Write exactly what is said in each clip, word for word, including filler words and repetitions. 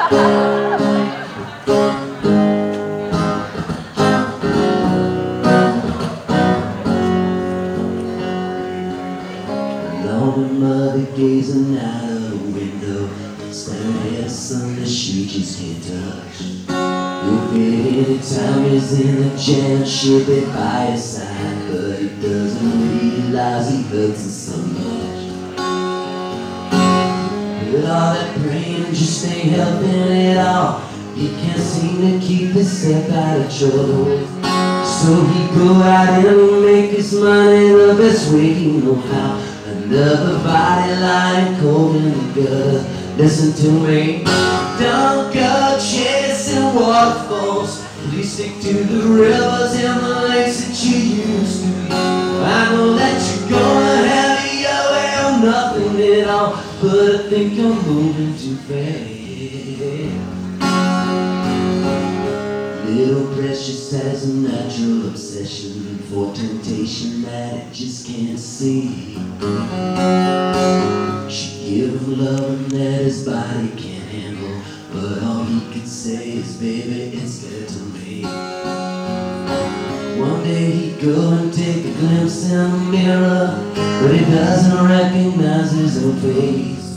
Lonely mother gazing out of the window, staring at the sun that she just can't touch. If at any time is in a jam, she'll be by his side, but he doesn't realize he hurts her so much. With all that praying just ain't helping at all. He can't seem to keep himself out of trouble. So he go out and make his money the best way he know how. Another body lying cold in the gutter. Listen to me. Don't go chasing waterfalls. Please stick to the rivers and the lakes that you used to. I know that you're gonna have your way or nothing at all, but I think you're moving too fast. Little Precious has a natural obsession for temptation that it just can't see. She give him loving that his body can't handle, but all he can say is, baby, it's dead to me. One day he'd go and take a glimpse in the mirror, but he doesn't recognize his own face.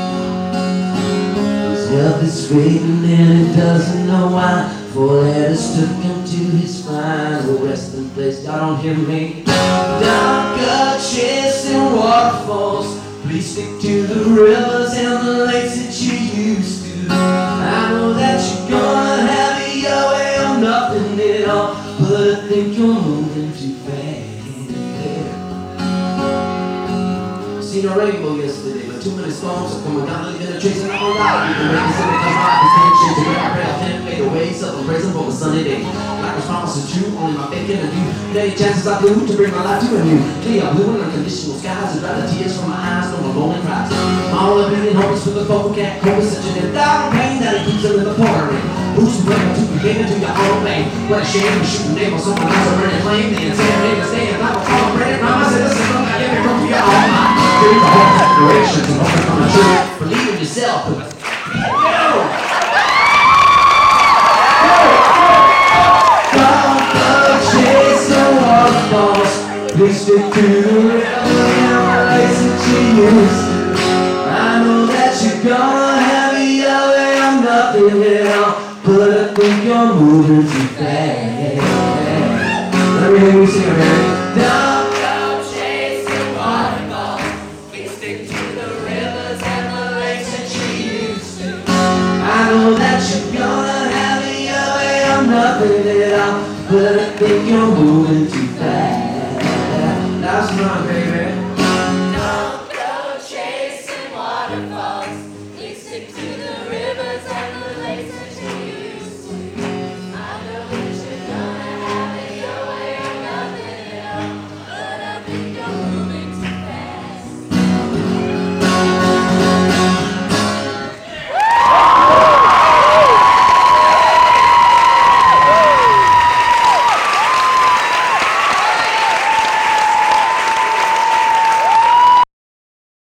His health is fading and he doesn't know why. Four letters took him to his final resting place. Y'all don't hear me? Don't go chasing waterfalls. Please stick to the rivers and the lakes that you used to. I know that you're gonna have it your way or nothing at all, but I think you're moving too fast. Seen a rainbow yesterday, but too many storms are coming down, leaving a trace in all life. You can rain the sun comes by, this can't change the way I pray, I can't fade away. Up and praising for a sunny day. Like a promise is true, only my faith can do. Many chances I do to bring my life to a new clear blue and unconditional skies, and dry the tears from my eyes, no more lonely cries. My only opinion hopes for the folk who can't cope with such an entire pain that it keeps them in the pouring. Who's to blame to begin into your own vein? What a shame to shoot a name on someone else already claimed. The insane niggas staying like a fall bread. Mama said, listen, don't I get me from your own mind. Give the whole declaration to open from the truth. Believe in yourself. No! Please stick to the river and the lakes that you used to. I know that you're gonna have it your way or nothing at all, but I think you're moving too fast. Let me hear you sing it, man. Don't go chasing waterfalls. Please stick to the rivers and the lakes that you used to. I know that you're gonna have it your way or nothing at all, but I think you're moving too fast.